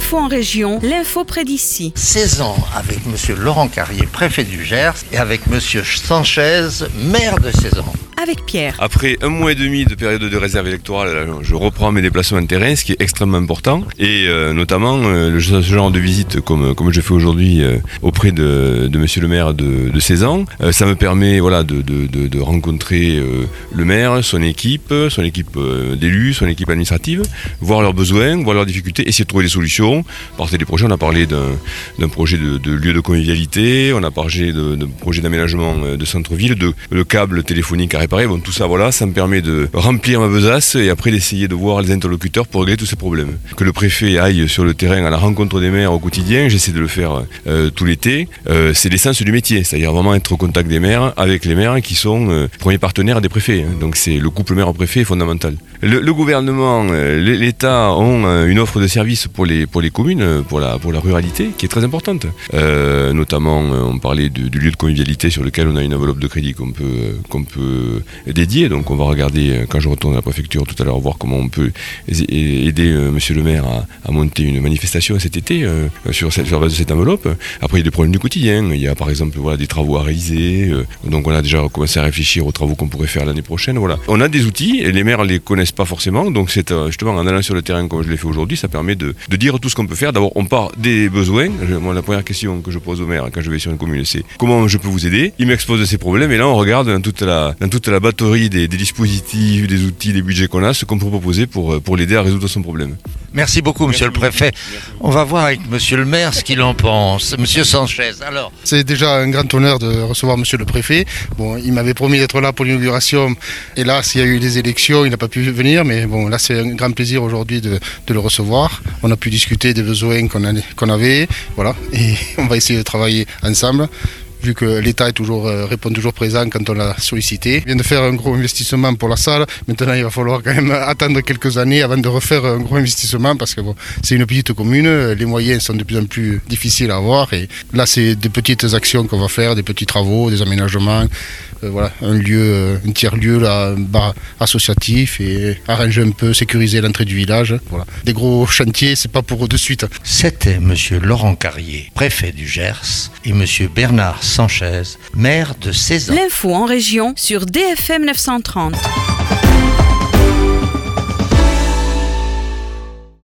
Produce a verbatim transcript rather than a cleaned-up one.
L'info en région, l'info près d'ici. seize ans avec monsieur Laurent Carrier, préfet du Gers, et avec monsieur Sanchez, maire de Cézanne. Avec Pierre. Après un mois et demi de période de réserve électorale, là, je reprends mes déplacements de terrain, ce qui est extrêmement important. Et euh, notamment, euh, ce genre de visite comme, comme je fais aujourd'hui euh, auprès de, de monsieur le maire de, de Cézanne, euh, ça me permet voilà, de, de, de, de rencontrer euh, le maire, son équipe, son équipe euh, d'élus, son équipe administrative, voir leurs besoins, voir leurs difficultés, essayer de trouver des solutions. Partir des projets, on a parlé d'un, d'un projet de, de lieu de convivialité, on a parlé de, de projet d'aménagement de centre-ville, de, de câbles téléphoniques à réparer. Bon, tout ça, voilà, ça me permet de remplir ma besace et après d'essayer de voir les interlocuteurs pour régler tous ces problèmes. Que le préfet aille sur le terrain à la rencontre des maires au quotidien, j'essaie de le faire euh, tout l'été. Euh, c'est l'essence du métier, c'est-à-dire vraiment être au contact des maires avec les maires qui sont euh, premiers partenaires des préfets. Hein. Donc c'est le couple maire-préfet est fondamental. Le, le gouvernement, euh, l'État ont euh, une offre de services pour les pour les communes, pour la pour la ruralité, qui est très importante. Euh, notamment, euh, on parlait du, du lieu de convivialité sur lequel on a une enveloppe de crédit qu'on peut euh, qu'on peut dédié, donc on va regarder quand je retourne à la préfecture tout à l'heure voir comment on peut aider euh, monsieur le maire à, à monter une manifestation cet été euh, sur, cette, sur la base de cette enveloppe. Après il y a des problèmes du quotidien, il y a par exemple voilà, des travaux à réaliser, euh, donc on a déjà commencé à réfléchir aux travaux qu'on pourrait faire l'année prochaine. Voilà. On a des outils et les maires les connaissent pas forcément, donc c'est euh, justement en allant sur le terrain comme je l'ai fait aujourd'hui, ça permet de, de dire tout ce qu'on peut faire. D'abord on part des besoins. Je, moi la première question que je pose au maire quand je vais sur une commune c'est comment je peux vous aider. Il m'expose ses problèmes et là on regarde dans toute la, dans toute la batterie des, des dispositifs, des outils, des budgets qu'on a, ce qu'on peut proposer pour, pour l'aider à résoudre son problème. Merci beaucoup, monsieur Merci. le préfet. Merci. On va voir avec monsieur le maire ce qu'il en pense. Monsieur Sanchez, alors. C'est déjà un grand honneur de recevoir monsieur le préfet. Bon, il m'avait promis d'être là pour l'inauguration. Hélas, il y a eu des élections, il n'a pas pu venir, mais bon, là c'est un grand plaisir aujourd'hui de, de le recevoir. On a pu discuter des besoins qu'on, a, qu'on avait, voilà, et on va essayer de travailler ensemble. Vu que l'État est toujours, euh, répond toujours présent quand on l'a sollicité. Il vient de faire un gros investissement pour la salle. Maintenant, il va falloir quand même attendre quelques années avant de refaire un gros investissement parce que bon, c'est une petite commune, les moyens sont de plus en plus difficiles à avoir. Et là, c'est des petites actions qu'on va faire, des petits travaux, des aménagements. Euh, voilà, un lieu, un tiers-lieu, là, un bar associatif et arranger un peu, sécuriser l'entrée du village. Voilà. Des gros chantiers, c'est pas pour de suite. C'était monsieur Laurent Carrier, préfet du Gers, et monsieur Bernard Sanchez, maire de Cézanne. L'info en région sur D F M neuf cent trente.